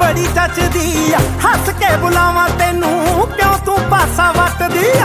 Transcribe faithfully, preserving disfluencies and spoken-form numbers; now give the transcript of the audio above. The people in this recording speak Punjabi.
बड़ी जचदी आ, हस के बुलावा तेनू क्यों तू पासा वटदी आ।